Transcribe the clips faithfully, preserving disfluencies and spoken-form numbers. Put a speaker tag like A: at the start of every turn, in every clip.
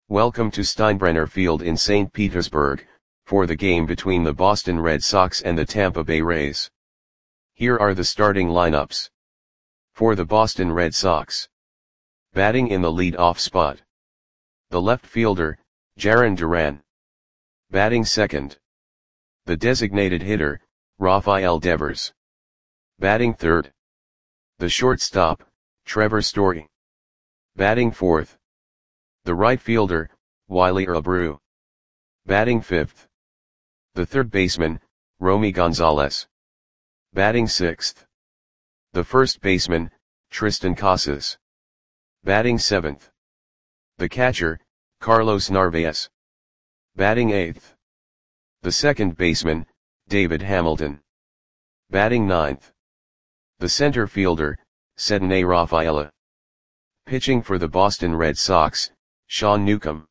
A: Welcome to Steinbrenner Field in Saint Petersburg, for the game between the Boston Red Sox and the Tampa Bay Rays. Here are the starting lineups. For the Boston Red Sox. Batting in the lead-off spot. The left fielder, Jarren Duran. Batting second. The designated hitter, Rafael Devers. Batting third. The shortstop, Trevor Story. Batting fourth. The right fielder, Wilyer Abreu. Batting fifth. The third baseman, Romy Gonzalez. Batting sixth. The first baseman, Triston Casas. Batting seventh. The catcher, Carlos Narvaez. Batting eighth. The second baseman, David Hamilton. Batting ninth. The center fielder, Ceddanne Rafaela. Pitching for the Boston Red Sox, Sean Newcomb.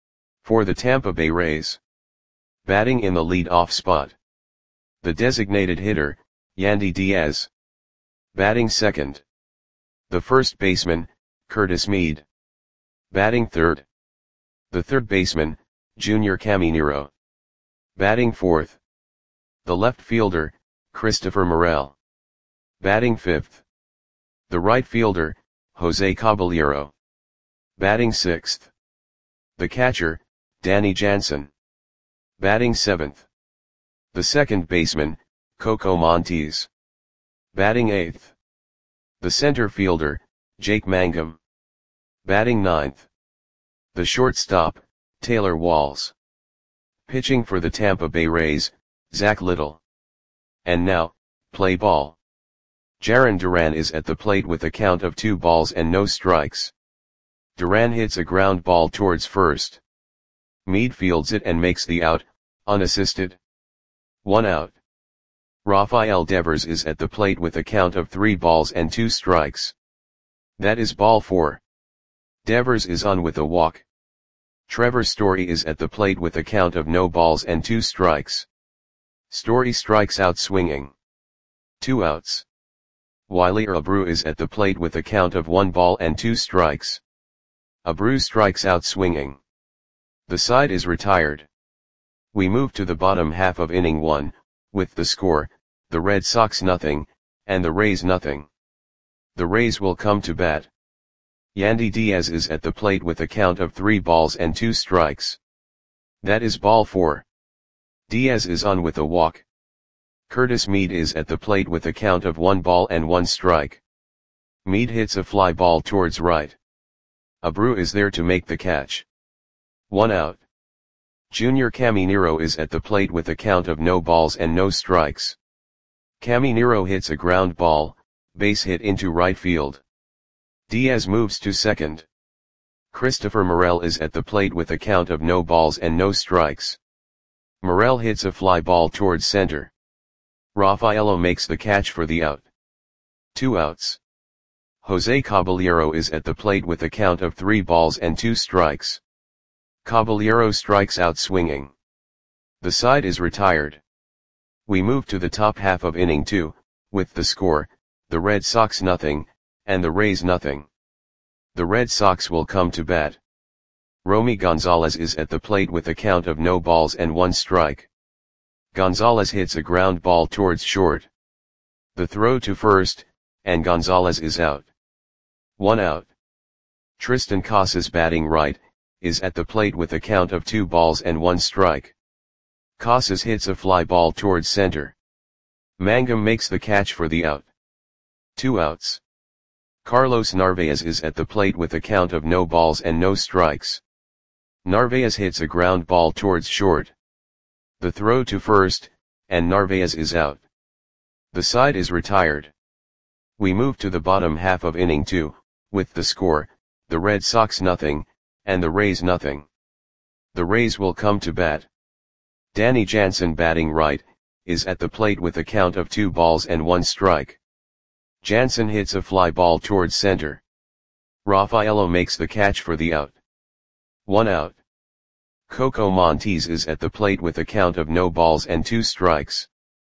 A: For the Tampa Bay Rays. Batting in the lead-off spot. The designated hitter, Yandy Diaz. Batting second. The first baseman, Curtis Mead. Batting third. The third baseman, Junior Caminero. Batting fourth. The left fielder, Christopher Morel. Batting fifth. The right fielder, Jose Caballero. Batting sixth. The catcher, Danny Jansen. Batting seventh. The second baseman, Coco Montes. Batting eighth. The center fielder, Jake Mangum. Batting ninth. The shortstop, Taylor Walls. Pitching for the Tampa Bay Rays, Zach Little. And now, play ball. Jarren Duran is at the plate with a count of two balls and no strikes. Duran hits a ground ball towards first. Mead fields it and makes the out, unassisted. One out. Rafael Devers is at the plate with a count of three balls and two strikes. That is ball four. Devers is on with a walk. Trevor Story is at the plate with a count of no balls and two strikes. Story strikes out swinging. Two outs. Wilyer Abreu is at the plate with a count of one ball and two strikes. Abreu strikes out swinging. The side is retired. We move to the bottom half of inning one, with the score, the Red Sox nothing, and the Rays nothing. The Rays will come to bat. Yandy Diaz is at the plate with a count of three balls and two strikes. That is ball four. Diaz is on with a walk. Curtis Mead is at the plate with a count of one ball and one strike. Mead hits a fly ball towards right. Abreu is there to make the catch. One out. Junior Caminero is at the plate with a count of no balls and no strikes. Caminero hits a ground ball, base hit into right field. Diaz moves to second. Christopher Morel is at the plate with a count of no balls and no strikes. Morel hits a fly ball towards center. Rafaela makes the catch for the out. Two outs. Jose Caballero is at the plate with a count of three balls and two strikes. Caballero strikes out swinging. The side is retired. We move to the top half of inning two, with the score, the Red Sox nothing, and the Rays nothing. The Red Sox will come to bat. Romy Gonzalez is at the plate with a count of no balls and one strike. Gonzalez hits a ground ball towards short. The throw to first, and Gonzalez is out. One out. Triston Casas batting right, is at the plate with a count of two balls and one strike. Casas hits a fly ball towards center. Mangum makes the catch for the out. Two outs. Carlos Narvaez is at the plate with a count of no balls and no strikes. Narvaez hits a ground ball towards short. The throw to first, and Narvaez is out. The side is retired. We move to the bottom half of inning two, with the score, the Red Sox nothing, and the Rays nothing. The Rays will come to bat. Danny Jansen batting right, is at the plate with a count of two balls and one strike. Jansen hits a fly ball towards center. Rafaela makes the catch for the out. One out. Coco Montes is at the plate with a count of no balls and two strikes.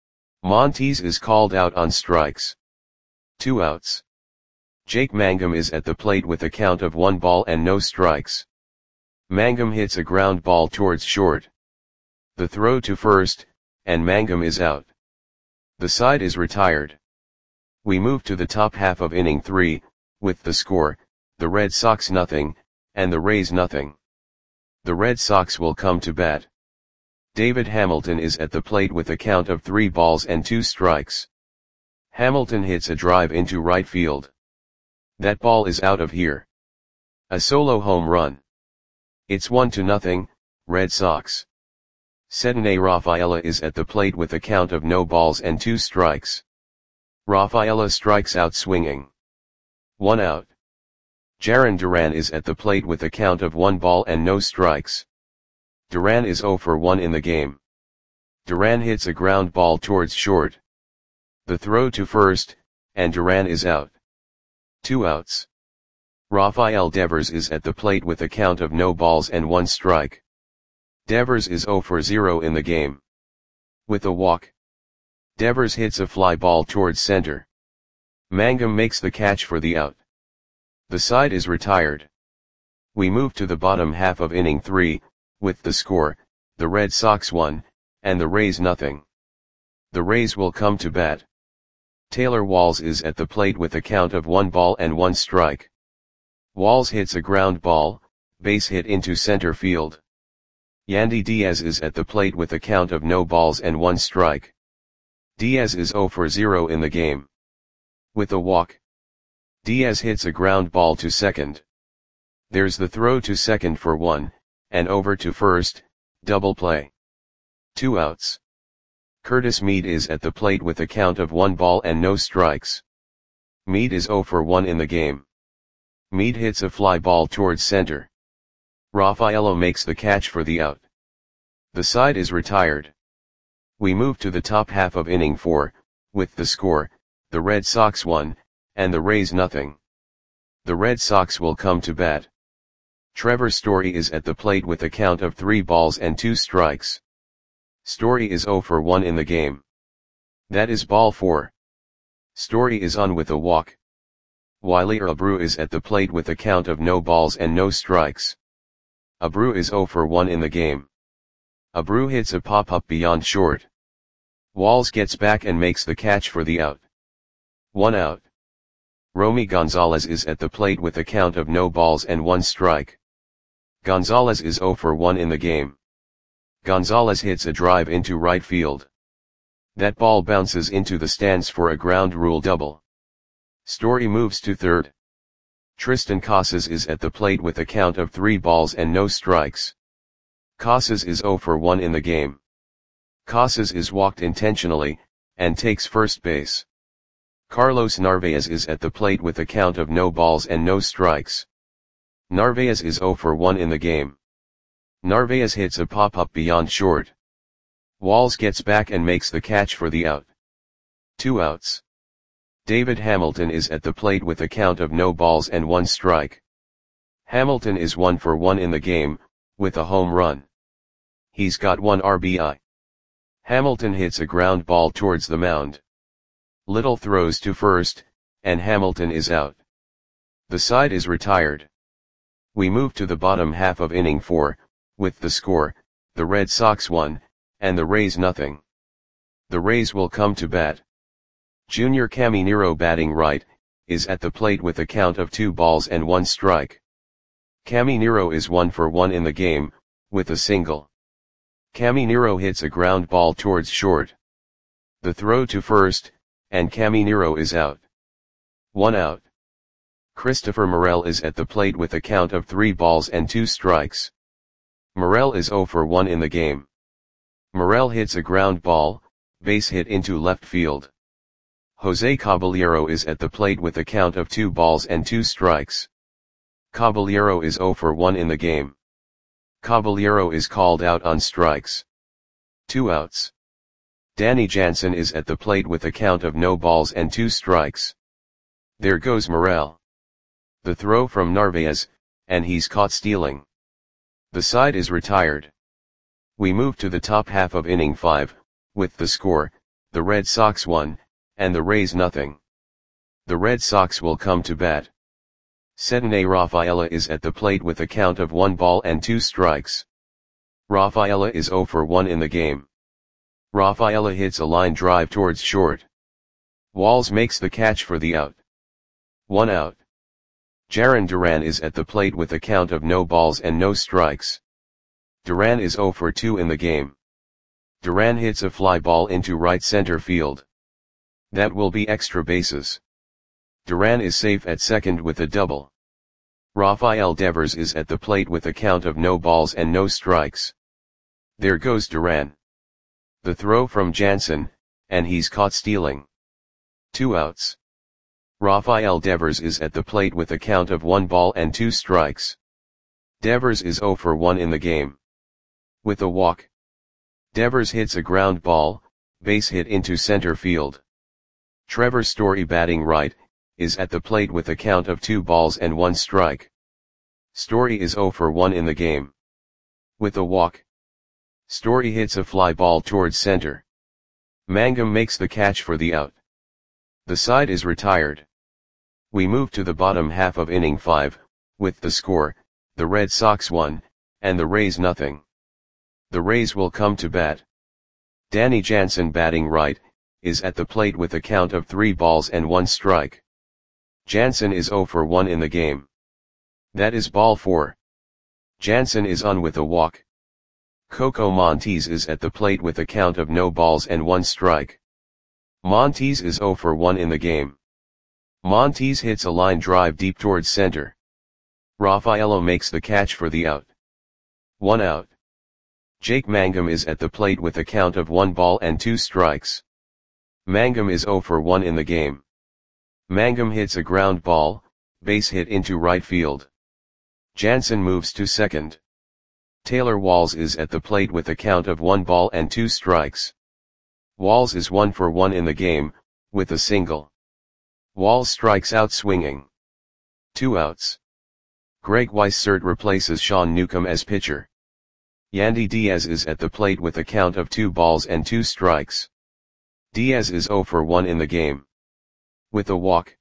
A: Montes is called out on strikes. Two outs. Jake Mangum is at the plate with a count of one ball and no strikes. Mangum hits a ground ball towards short. The throw to first, and Mangum is out. The side is retired. We move to the top half of inning three, with the score, the Red Sox nothing, and the Rays nothing. The Red Sox will come to bat. David Hamilton is at the plate with a count of three balls and two strikes. Hamilton hits a drive into right field. That ball is out of here. A solo home run. It's one to nothing, Red Sox. Cedinne Rafaela is at the plate with a count of no balls and two strikes. Rafaela strikes out swinging. One out. Jarren Duran is at the plate with a count of one ball and no strikes. Duran is zero for one in the game. Duran hits a ground ball towards short. The throw to first, and Duran is out. Two outs. Rafael Devers is at the plate with a count of no balls and one strike. Devers is zero for zero in the game. With a walk. Devers hits a fly ball towards center. Mangum makes the catch for the out. The side is retired. We move to the bottom half of inning three, with the score, the Red Sox one, and the Rays nothing. The Rays will come to bat. Taylor Walls is at the plate with a count of one ball and one strike. Walls hits a ground ball, base hit into center field. Yandy Diaz is at the plate with a count of no balls and one strike. Diaz is zero for zero in the game. With a walk. Diaz hits a ground ball to second. There's the throw to second for one, and over to first, double play. Two outs. Curtis Mead is at the plate with a count of one ball and no strikes. Mead is zero for one in the game. Mead hits a fly ball towards center. Rafaelo makes the catch for the out. The side is retired. We move to the top half of inning four, with the score, the Red Sox one, and the Rays nothing. The Red Sox will come to bat. Trevor Story is at the plate with a count of three balls and two strikes. Story is zero for one in the game. That is ball four. Story is on with a walk. Wiley Abreu is at the plate with a count of no balls and no strikes. Abreu is zero for one in the game. Abreu hits a pop-up beyond short. Walls gets back and makes the catch for the out. One out. Romy Gonzalez is at the plate with a count of no balls and one strike. Gonzalez is zero for one in the game. Gonzalez hits a drive into right field. That ball bounces into the stands for a ground rule double. Story moves to third. Tristan Casas is at the plate with a count of three balls and no strikes. Casas is zero for one in the game. Casas is walked intentionally, and takes first base. Carlos Narvaez is at the plate with a count of no balls and no strikes. Narvaez is zero for one in the game. Narvaez hits a pop-up beyond short. Walls gets back and makes the catch for the out. Two outs. David Hamilton is at the plate with a count of no balls and one strike. Hamilton is one for one in the game, with a home run. He's got one R B I. Hamilton hits a ground ball towards the mound. Little throws to first, and Hamilton is out. The side is retired. We move to the bottom half of inning four, with the score, the Red Sox one, and the Rays nothing. The Rays will come to bat. Junior Caminero batting right, is at the plate with a count of two balls and one strike. Caminero is one for one in the game, with a single. Caminero hits a ground ball towards short. The throw to first, and Caminero is out. One out. Christopher Morel is at the plate with a count of three balls and two strikes. Morel is zero for one in the game. Morel hits a ground ball, base hit into left field. Jose Caballero is at the plate with a count of two balls and two strikes. Caballero is zero for one in the game. Caballero is called out on strikes. Two outs. Danny Jansen is at the plate with a count of no balls and two strikes. There goes Morel. The throw from Narvaez, and he's caught stealing. The side is retired. We move to the top half of inning five, with the score, the Red Sox one, and the Rays nothing. The Red Sox will come to bat. Sedane Rafaela is at the plate with a count of one ball and two strikes. Rafaela is zero for one in the game. Rafaela hits a line drive towards short. Walls makes the catch for the out. One out. Jarren Duran is at the plate with a count of no balls and no strikes. Duran is zero for two in the game. Duran hits a fly ball into right center field. That will be extra bases. Duran is safe at second with a double. Rafael Devers is at the plate with a count of no balls and no strikes. There goes Duran. The throw from Jansen, and he's caught stealing. Two outs. Rafael Devers is at the plate with a count of one ball and two strikes. Devers is zero for one in the game. With a walk. Devers hits a ground ball, base hit into center field. Trevor Story, batting right, is at the plate with a count of two balls and one strike. Story is zero for one in the game. With a walk. Story hits a fly ball towards center. Mangum makes the catch for the out. The side is retired. We move to the bottom half of inning five, with the score, the Red Sox one, and the Rays nothing. The Rays will come to bat. Danny Jansen, batting right, is at the plate with a count of three balls and one strike. Jansen is zero for one in the game. That is ball four. Jansen is on with a walk. Coco Montes is at the plate with a count of no balls and one strike. Montes is zero for one in the game. Montes hits a line drive deep towards center. Rafaela makes the catch for the out. One out. Jake Mangum is at the plate with a count of one ball and two strikes. Mangum is zero for one in the game. Mangum hits a ground ball, base hit into right field. Jansen moves to second. Taylor Walls is at the plate with a count of one ball and two strikes. Walls is one for one in the game, with a single. Walls strikes out swinging. Two outs. Greg Weissert replaces Sean Newcomb as pitcher. Yandy Diaz is at the plate with a count of two balls and two strikes. Diaz is zero for one in the game. With a walk.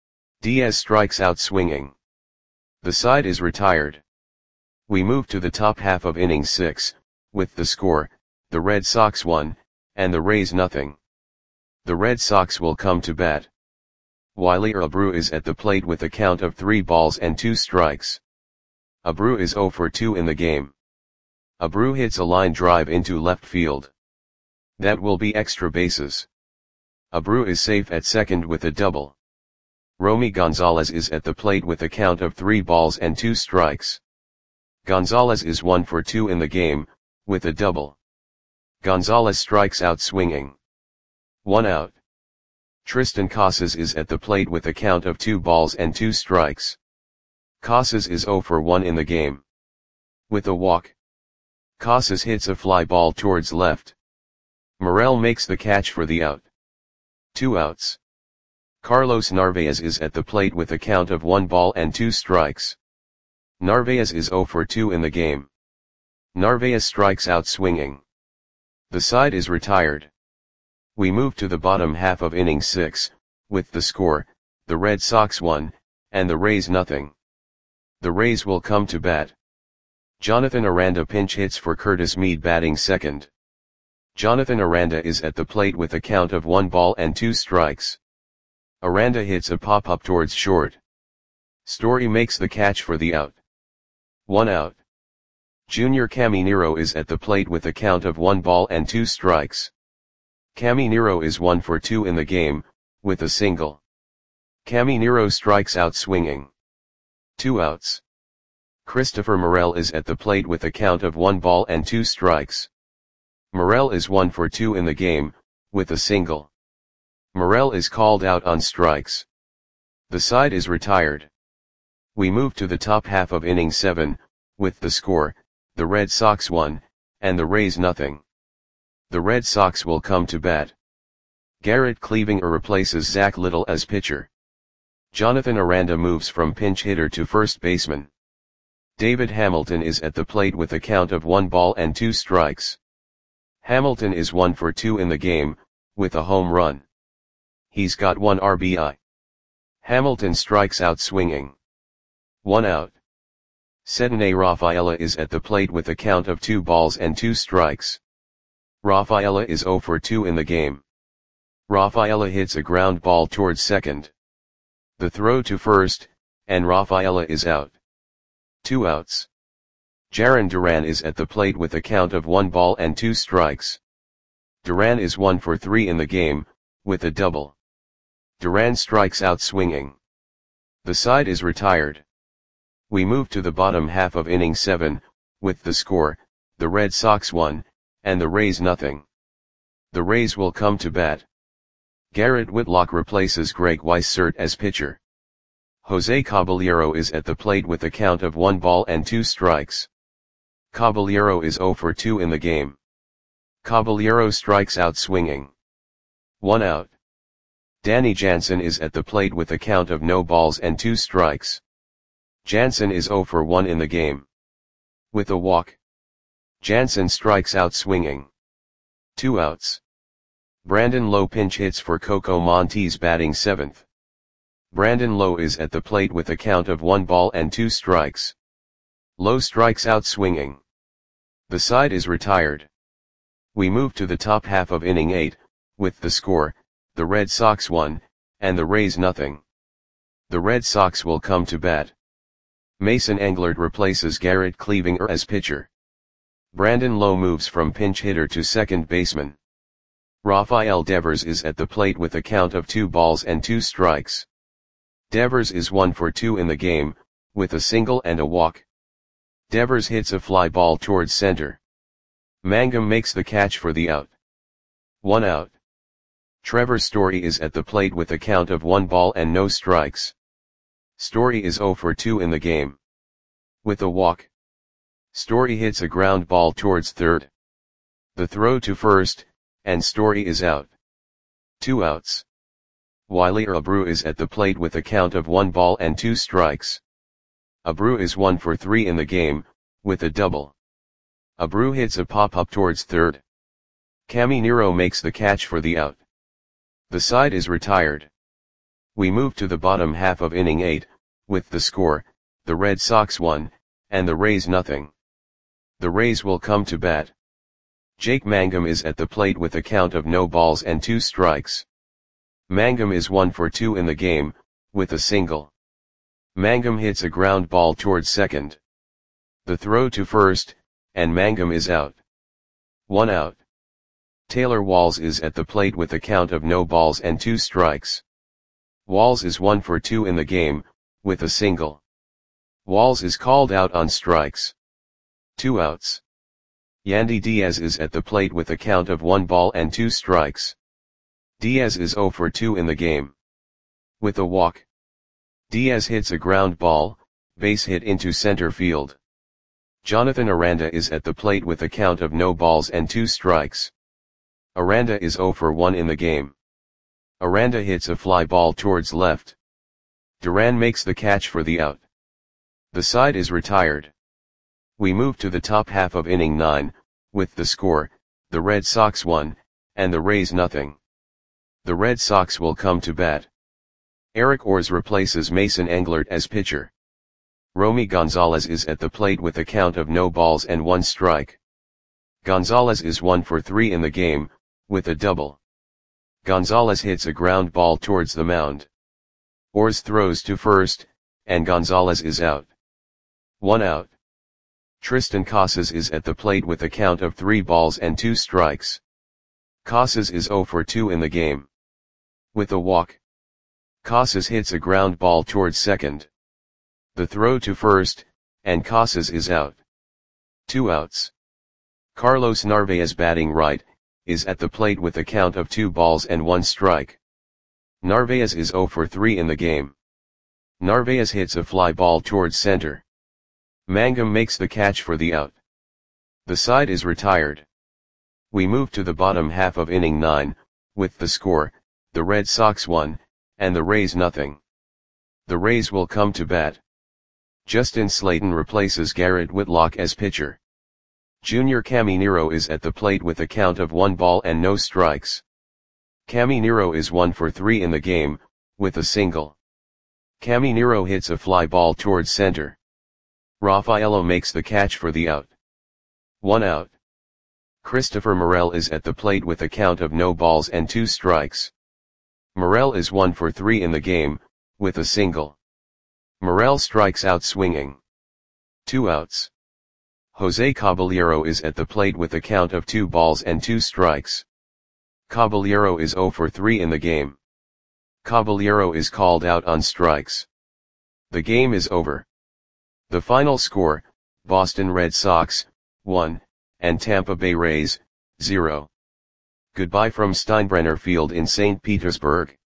A: Diaz strikes out swinging. The side is retired. We move to the top half of inning six, with the score, the Red Sox one, and the Rays nothing. The Red Sox will come to bat. Wiley Abreu is at the plate with a count of three balls and two strikes. Abreu is zero for two in the game. Abreu hits a line drive into left field. That will be extra bases. Abreu is safe at second with a double. Romy Gonzalez is at the plate with a count of three balls and two strikes. Gonzalez is one for two in the game, with a double. Gonzalez strikes out swinging. One out. Tristan Casas is at the plate with a count of two balls and two strikes. Casas is zero for one in the game. With a walk. Casas hits a fly ball towards left. Morel makes the catch for the out. Two outs. Carlos Narvaez is at the plate with a count of one ball and two strikes. Narvaez is zero for two in the game. Narvaez strikes out swinging. The side is retired. We move to the bottom half of inning six, with the score, the Red Sox one, and the Rays nothing. The Rays will come to bat. Jonathan Aranda pinch hits for Curtis Mead, batting second. Jonathan Aranda is at the plate with a count of one ball and two strikes. Aranda hits a pop-up towards short. Story makes the catch for the out. One out. Junior Caminero is at the plate with a count of one ball and two strikes. Caminero is one for two in the game, with a single. Caminero strikes out swinging. Two outs. Christopher Morel is at the plate with a count of one ball and two strikes. Morel is one for two in the game, with a single. Morel is called out on strikes. The side is retired. We move to the top half of inning seven, with the score, the Red Sox one, and the Rays nothing. The Red Sox will come to bat. Garrett Cleavinger replaces Zach Little as pitcher. Jonathan Aranda moves from pinch hitter to first baseman. David Hamilton is at the plate with a count of one ball and two strikes. Hamilton is one for two in the game, with a home run. He's got one R B I. Hamilton strikes out swinging. one out. Cedinay Rafaela is at the plate with a count of two balls and two strikes. Rafaela is zero for two in the game. Rafaela hits a ground ball towards second. The throw to first, and Rafaela is out. Two outs. Jarren Duran is at the plate with a count of one ball and two strikes. Duran is one for three in the game, with a double. Duran strikes out swinging. The side is retired. We move to the bottom half of inning seven, with the score, the Red Sox one, and the Rays nothing. The Rays will come to bat. Garrett Whitlock replaces Greg Weissert as pitcher. Jose Caballero is at the plate with a count of one ball and two strikes. Caballero is zero for two in the game. Caballero strikes out swinging. One out. Danny Jansen is at the plate with a count of no balls and two strikes. Jansen is zero for one in the game. With a walk. Jansen strikes out swinging. Two outs. Brandon Lowe pinch hits for Coco Montes batting seventh. Brandon Lowe is at the plate with a count of one ball and two strikes. Lowe strikes out swinging. The side is retired. We move to the top half of inning eight, with the score, the Red Sox one, and the Rays nothing. The Red Sox will come to bat. Mason Englert replaces Garrett Cleavinger as pitcher. Brandon Lowe moves from pinch hitter to second baseman. Rafael Devers is at the plate with a count of two balls and two strikes. Devers is one for two in the game, with a single and a walk. Devers hits a fly ball towards center. Mangum makes the catch for the out. One out. Trevor Story is at the plate with a count of one ball and no strikes. Story is zero for two in the game. With a walk. Story hits a ground ball towards third. The throw to first, and Story is out. Two outs. Wiley Abreu is at the plate with a count of one ball and two strikes. Abreu is one for three in the game, with a double. Abreu hits a pop-up towards third. Caminero makes the catch for the out. The side is retired. We move to the bottom half of inning eight, with the score, the Red Sox one, and the Rays nothing. The Rays will come to bat. Jake Mangum is at the plate with a count of no balls and two strikes. Mangum is one for two in the game, with a single. Mangum hits a ground ball towards second. The throw to first, and Mangum is out. One out. Taylor Walls is at the plate with a count of no balls and two strikes. Walls is one for two in the game, with a single. Walls is called out on strikes. Two outs. Yandy Diaz is at the plate with a count of one ball and two strikes. Diaz is zero for two in the game. With a walk. Diaz hits a ground ball, base hit into center field. Jonathan Aranda is at the plate with a count of no balls and two strikes. Aranda is zero for one in the game. Aranda hits a fly ball towards left. Duran makes the catch for the out. The side is retired. We move to the top half of inning nine, with the score, the Red Sox one, and the Rays nothing. The Red Sox will come to bat. Eric Orrs replaces Mason Englert as pitcher. Romy Gonzalez is at the plate with a count of no balls and one strike. Gonzalez is one for three in the game, with a double. Gonzalez hits a ground ball towards the mound. Orrs throws to first, and Gonzalez is out. One out. Tristan Casas is at the plate with a count of three balls and two strikes. Casas is zero for two in the game. With a walk. Casas hits a ground ball towards second. The throw to first, and Casas is out. Two outs. Carlos Narvaez batting right, is at the plate with a count of two balls and one strike. Narvaez is zero for three in the game. Narvaez hits a fly ball towards center. Mangum makes the catch for the out. The side is retired. We move to the bottom half of inning nine, with the score, the Red Sox one, and the Rays nothing. The Rays will come to bat. Justin Slayton replaces Garrett Whitlock as pitcher. Junior Caminero is at the plate with a count of one ball and no strikes. Caminero is one for three in the game, with a single. Caminero hits a fly ball towards center. Rafaelo makes the catch for the out. One out. Christopher Morel is at the plate with a count of no balls and two strikes. Morel is one for three in the game, with a single. Morel strikes out swinging. Two outs. Jose Caballero is at the plate with a count of two balls and two strikes. Caballero is zero for three in the game. Caballero is called out on strikes. The game is over. The final score, Boston Red Sox, one, and Tampa Bay Rays, zero. Goodbye from Steinbrenner Field in Saint Petersburg.